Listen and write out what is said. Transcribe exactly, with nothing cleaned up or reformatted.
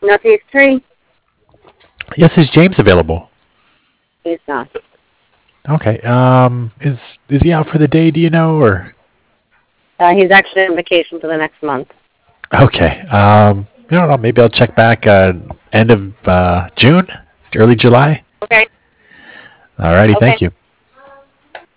Northeast three. Yes, is James available? He's not. Okay. Um, is is he out for the day? Do you know? Or Uh, he's actually on vacation for the next month. okay. Um, I don't know. Maybe I'll check back. Uh, end of uh, June, early July. Okay. Alrighty. Okay. Thank you.